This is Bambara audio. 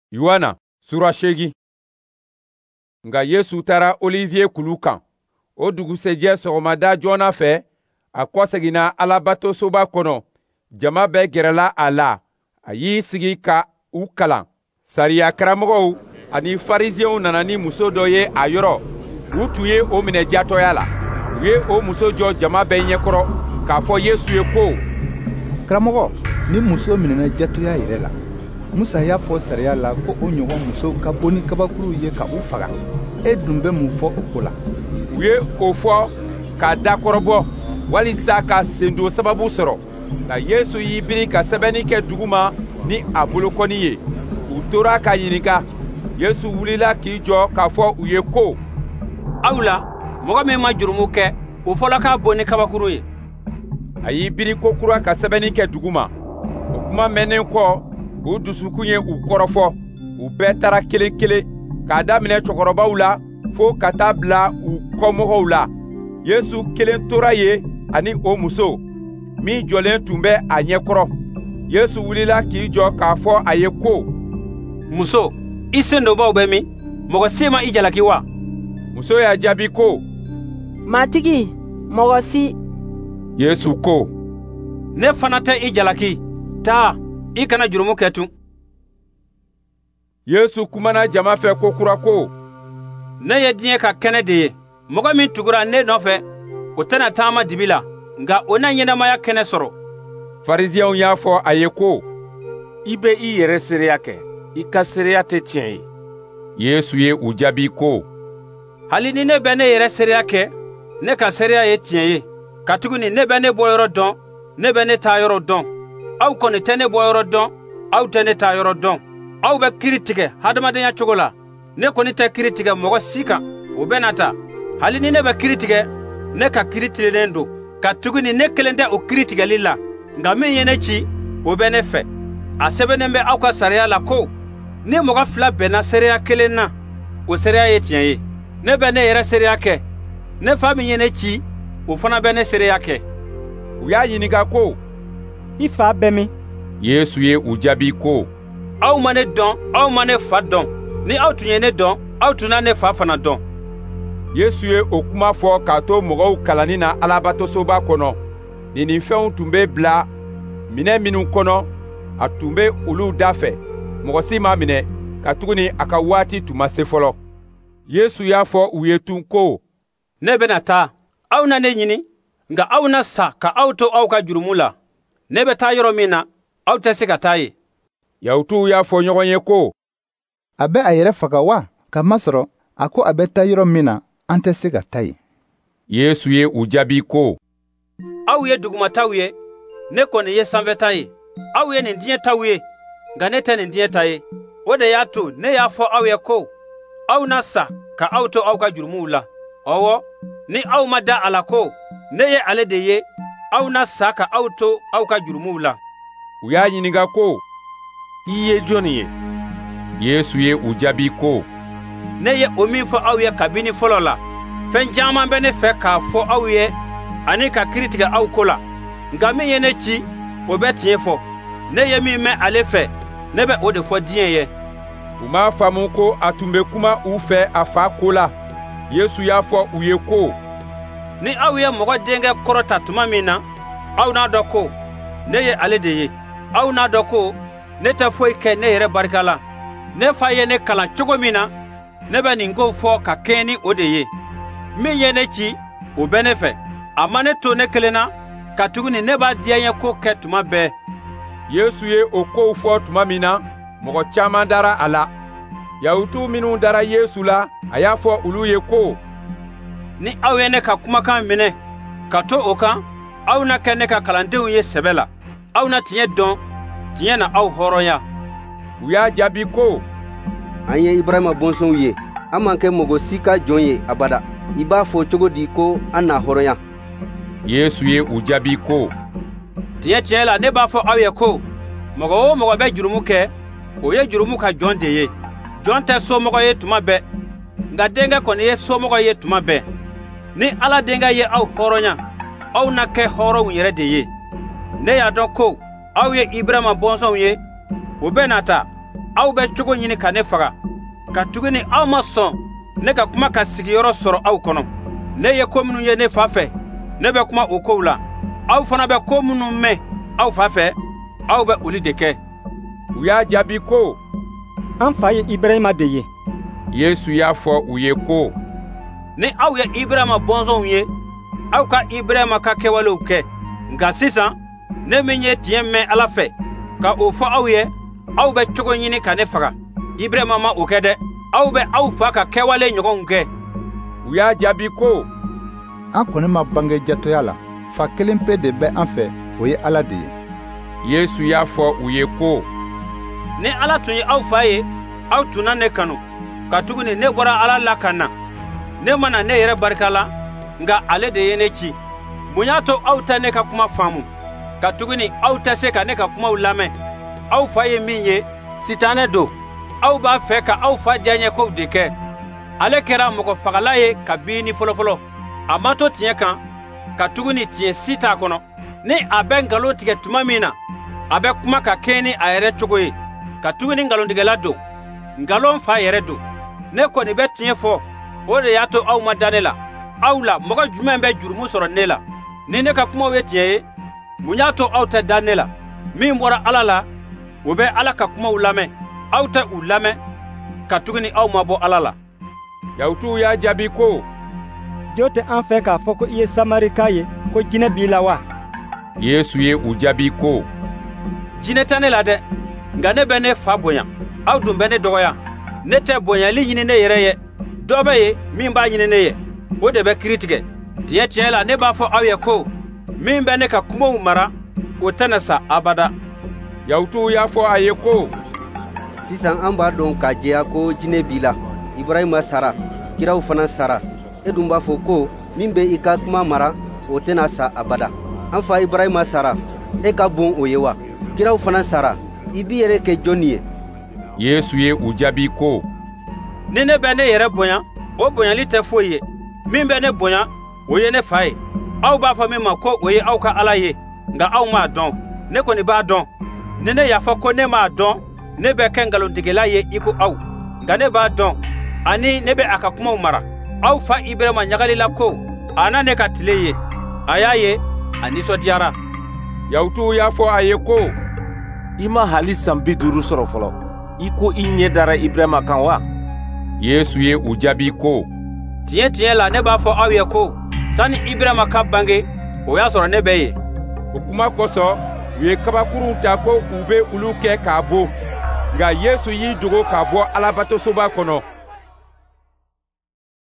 Yohana sura 8. Nga Yesu tara Olivier kulu kan. O dugusɛjɛ sɔgɔmada joona fɛ, a kɔsegina Alabato soba kɔnɔ. Jama bɛɛ gɛrɛla a la. A y'i sigi ka u kalan. Sariya karamɔgɔw ani Farisiyɛnw nana ni muso dɔ ye a yɔrɔ. U tun ye o minɛ jatɔya la. U ye o muso jɔ jama bɛɛ ɲɛkɔrɔ k'a fɔ Yesu ye ko: Karamɔgɔ, ni muso minɛna jatɔya yɛrɛ la, Musa y'a fɔ sariya la ko o ɲɔgɔn muso ka bɔ ni kabakuru ye ka u faga. E dun bɛ mun fɔ o ko la? U ye o fɔ k'a dakɔrɔbɔ walisa ka sendo sababu sɔrɔ. Nka Yesu y'i biri ka sɛbɛnni kɛ duguma ni a bolokɔni ye. U tora k'a ɲininka. Yesu wulila k'i jɔ k'a fɔ u ye ko: Aw la, mɔgɔ min ma jurumu kɛ, o fɔla k'a bɔ ni kabakuru ye. A y'i biri ko kura ka sɛbɛnni kɛ duguma. O kuma mɛnnen kɔ, u dusukun ye u kɔrɔfɔ. U bɛɛ taara kelen kelen, k'a daminɛ cɛkɔrɔbaw la fo ka taa bila u kɔmɔgɔw la. Yesu kelen tora ye ani o muso min jɔlen tun bɛ a ɲɛkɔrɔ. Yesu wulila k'i jɔ k'a fɔ a ye ko: Muso, i sendobaw bɛ min? Mɔgɔ si ma i jalaki wa? Muso y'a jaabi ko: Matigi, mɔgɔ si. Yesu ko: Ne fana tɛ i jalaki. Taa, i kana jurumu kɛ tun. Yesu kumana jama fɛ ko kura ko: Ne ye diɲɛ ka kɛnɛ de ye. Mɔgɔ min tugura ne nɔfɛ, o tɛna taama dibi la, nka o na ɲɛnamaya kɛnɛ sɔrɔ. Farisiyɛnw y'a fɔ a ye ko: I bɛ i yɛrɛ seereya kɛ, i ka seereya tɛ tiɲɛ ye. Yesu ye u jaabi ko: Hali ni ne bɛ ne yɛrɛ seereya kɛ, ne ka seereya ye tiɲɛ ye. Katuguni ne bɛ ne bɔyɔrɔ dɔn, ne bɛ ne taa yɔrɔ dɔn. Aw kɔni tɛ ne bɔyɔrɔ dɔn, aw tɛ ne taa yɔrɔ dɔn. Aw bɛ kiiri tigɛ hadamadenya cogo la. Ne kɔni tɛ kiiri tigɛ mɔgɔ si kan, o bɛ na ta. Hali ni ne bɛ kiiri tigɛ, ne ka kiiri tilennen don. Katuguni ne kelen tɛ o kiiri tigɛli la, nka min ye ne ci, o bɛ ne fɛ. A sɛbɛnnen bɛ aw ka sariya la ko: ni mɔgɔ fila bɛnna seereya kelen na, o seereya ye tiɲɛ ye. Ne bɛ ne yɛrɛ seereya kɛ. Ne fa min ye ne ci, o fana bɛ ne seereya kɛ. U y'a ɲininka ko: I fa bɛ min? Yesu ye u jaabi ko: Aw ma ne dɔn, aw ma ne fa dɔn. Ni aw tun ye ne dɔn, aw tun na ne fa fana dɔn. Yesu ye o kuma fɔ k'a to mɔgɔw kalanni na Alabatosoba kɔnɔ. Nin fɛnw tun bɛ bila minɛ minnu kɔnɔ, a tun bɛ olu da fɛ. Mɔgɔ si m'a minɛ, katuguni a ka waati tun ma se fɔlɔ. Yesu y'a fɔ u ye tun ko: Ne bɛna taa, aw na ne ɲini, nka aw na sa ka aw to aw ka jurumu la. Ne bɛ taa yɔrɔ min na, aw tɛ se ka taa ye. Yahudiw y'a fɔ ɲɔgɔn ye ko: A bɛ a yɛrɛ faga wa? Kamasɔrɔ a ko a bɛ taa yɔrɔ min na, an tɛ se ka taa yen. Yesu ye u jaabi ko: Aw ye dugumataw ye, ne kɔni ye sanfɛta ye. Aw ye nin diɲɛ taw ye, nka ne tɛ nin diɲɛ ta ye. O de y'a to ne y'a fɔ aw ye ko: aw na sa ka aw to aw ka jurumuw la. Ɔwɔ, ni aw ma da a la ko ne ye ale de ye, aw na sa ka aw to aw ka jurumuw la. U y'a ɲininka ko: I ye jɔnni ye? Yesu ye u jaabi ko: Ne ye o min fɔ aw ye kabini fɔlɔ la. Fɛn caman bɛ ne fɛ k'a fɔ aw ye ani ka kiiri tigɛ aw ko la. Nka min ye ne ci, o bɛ tiɲɛ fɔ. Ne ye min mɛn ale fɛ, ne bɛ o de fɔ diɲɛ ye. U m'a faamu ko a tun bɛ kuma u fɛ a fa ko la. Yesu y'a fɔ u ye ko: Ni aw ye mɔgɔ denkɛ kɔrɔta tuma min na, aw n'a dɔn ko ne ye ale de ye. Aw n'a dɔn ko ne tɛ foyi kɛ ne yɛrɛ barika la. Ne fa ye ne kalan cogo min na, ne bɛ nin ko fɔ ka kɛɲɛ ni o de ye. Min ye ne ci, o bɛ ne fɛ. A ma ne to ne kelen na, katuguni ne b'a diya n ye ko kɛ tuma bɛɛ. Yesu ye o kow fɔ tuma min na, mɔgɔ caman dara a la. Yahudiw minnu dara Yesu la, a y'a fɔ olu ye ko: Ni aw ye ne ka kumakan minɛ, ka to o kan, aw na kɛ ne ka kalandenw ye sɛbɛ la. Aw na tiɲɛ dɔn, tiɲɛ na aw hɔrɔnya. U y'a jaabi ko: An ye Ibrahima bɔnsɔnw ye, an man kɛ mɔgɔ si ka jɔn ye abada. I b'a fɔ cogo di ko an na hɔrɔnya? Yesu ye u jaabi ko: Tiɲɛ tiɲɛ la ne b'a fɔ aw ye ko mɔgɔ o mɔgɔ bɛ jurumu kɛ, o ye jurumu ka jɔn de ye. Jɔn tɛ somɔgɔ ye tuma bɛɛ, nka denkɛ kɔni ye somɔgɔ ye tuma bɛɛ. Ni Ala denkɛ ye aw hɔrɔnya, aw na kɛ hɔrɔnw yɛrɛ de ye. Ne y'a dɔn ko aw ye Ibrahima bɔnsɔnw ye, o bɛ na ta. aw bɛ cogo ɲini ka ne faga katuguni aw ma sɔn ne ka kuma ka sigiyɔrɔ sɔrɔ aw kɔnɔ. Ne ye ko minnu ye ne fa fɛ ne bɛ kuma o kow la, aw fana bɛ ko minnu mɛn aw fa fɛ aw bɛ olu de kɛ. U y'a jaabi ko, an fa ye Ibrahima de ye. Yesu y'a fɔ u ye ko, ni aw ye Ibrahima bɔnsɔnw ye aw ka Ibrahima ka kɛwalew kɛ. Nka sisan ne min ye tiɲɛ mɛn Ala fɛ ka o fɔ aw ye, aw bɛ cogo ɲini ka ne faga. Ibrahima ma o kɛ dɛ, aw bɛ aw fa ka kɛwale ɲɔgɔnw kɛ. U y'a jaabi ko, an kɔni ma bange jatoya la, fa kelen pe de bɛ an fɛ, o ye Ala de ye. Yesu y'a fɔ u ye ko, ni Ala tun ye aw fa ye aw tun na ne kanu, katuguni ne bɔra Ala la ka na. Ne mana ne yɛrɛ barika la, nka ale de ye ne ci. Mun y'a to aw tɛ ne ka kuma faamu, katuguni aw tɛ se ka ne ka kumaw lamɛn? Aw fa ye min ye Sitanɛ don. Aw b'a fɛ ka aw fa diyaɲɛkow de kɛ. Ale kɛra mɔgɔ fagala ye kabini fɔlɔfɔlɔ. A ma to tiɲɛ kan, katuguni tiɲɛ si t'a kɔnɔ. Ni a bɛ nkalon tigɛ tuma min na, a bɛ kuma ka kɛɲɛ ni a yɛrɛ cogo ye, katuguni nkalontigɛla don. Nkalon fa yɛrɛ don. Ne kɔni bɛ tiɲɛ fɔ, o de y'a to aw ma da ne la. Aw la mɔgɔ jumɛn bɛ jurumu sɔrɔ ne la? Ni ne ka kumaw ye tiɲɛ ye, mun y'a to aw tɛ da ne la? Min bɔra Ala la, o bɛ Ala ka kumaw lamɛn. Aw tɛ u lamɛn, katuguni aw ma bɔ Ala la. Yahudiw y'a jaabi ko, Jo tɛ an fɛ k'a fɔ ko i ye Samarika ye ko jinɛ b'i la wa? Yesu ye u jaabi ko, jinɛ tɛ ne la dɛ, nka ne bɛ ne fa bonya, aw dun bɛ ne dɔgɔya. Ne tɛ bonyali ɲini ne yɛrɛ ye, dɔ bɛ ye min b'a ɲini ne ye, o de bɛ kiiri tigɛ. Tiɲɛ tiɲɛ la ne b'a fɔ aw ye ko min bɛ ne ka kumaw mara, o tɛna sa abada. Yahudiw y'a fɔ a ye ko, sisan an b'a dɔn k'a jɛya ko jinɛ b'i la. Ibrahima sara, kiraw fana sara. E dun b'a fɔ ko min bɛ i ka kuma mara, o tɛna sa abada. An fa Ibrahima sara, e ka bon o ye wa? Kiraw fana sara, i b'i yɛrɛ kɛ jɔnni ye? Yesu ye u jaabi ko, ni ne bɛ ne yɛrɛ bonya, o bonyali tɛ foyi ye. Min bɛ ne bonya, o ye ne fa ye. Aw b'a fɔ min ma ko o ye aw ka Ala ye, nka aw m'a dɔn. Ne kɔni b'a dɔn. Ni ne y'a fɔ ko ne m'a dɔn, ne bɛ kɛ nkalontigɛla ye i ko aw. Nka ne b'a dɔn, ani ne bɛ a ka kumaw mara. Aw fa Ibrahima ɲagalila ko a na ne ka tile ye. A y'a ye, a nisɔndiyara. Yahudiw y'a fɔ a ye ko, I ma hali san 50 sɔrɔ fɔlɔ, i ko i ɲɛ dara Ibrahima kan wa? Yesu ye u jaabi ko, tiɲɛ tiɲɛ la ne b'a fɔ aw ye ko sani Ibrahima ka bange, o y'a sɔrɔ ne bɛ yen. O kuma kosɔn u ye kabakurunw ta ko u bɛ olu kɛ k'a bon. Nka Yesu y'i dogo k'a bɔ Alabatosoba kɔnɔ.